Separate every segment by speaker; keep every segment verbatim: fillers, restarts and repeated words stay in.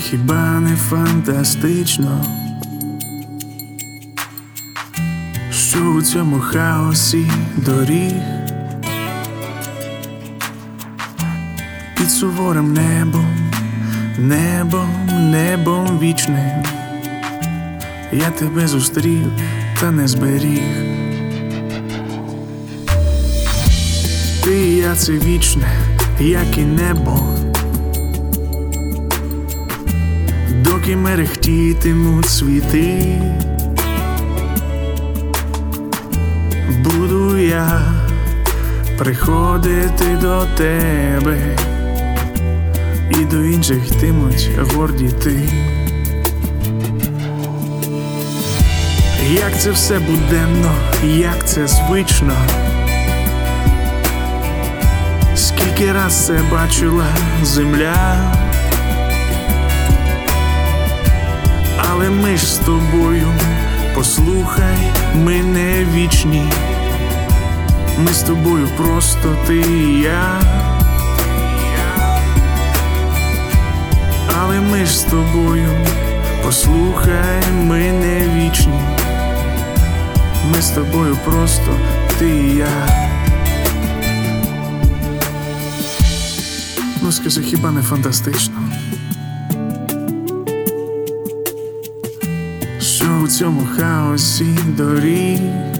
Speaker 1: хіба не фантастично, що у цьому хаосі доріг під суворим небом, небом, небом вічним я тебе зустрів та не зберіг. Ти і я — це вічне, як і небо, доки мерехтітимуть світи. Буду я приходити до тебе, і до інших йтимуть горді ти. Як це все буденно, як це звично, скільки раз це бачила земля, але ми ж з тобою, послухай, ми не вічні, ми з тобою просто ти і я. Але ми ж з тобою, послухай, ми не вічні, ми з тобою просто ти і я. Ну скажи, хіба не фантастично, що у цьому хаосі доріг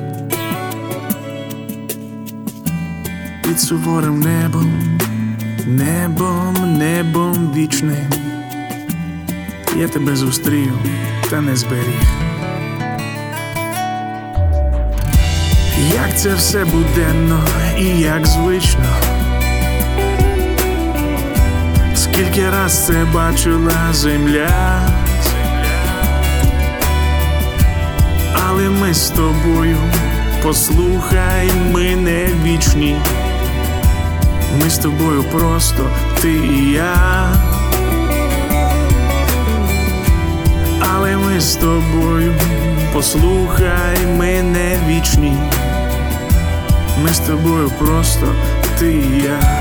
Speaker 1: під суворим небом, небом, небом вічним я тебе зустрів та не зберіг. Як це все буденно і як звично, скільки раз це бачила земля, але ми з тобою, послухай, ми не вічні, ми з тобою просто ти і я. Але ми з тобою, послухай, ми не вічні, ми з тобою просто ти і я.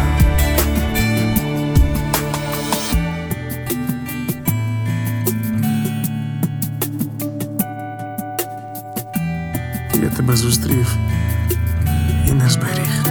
Speaker 1: Я тебе зустрів і не зберіг.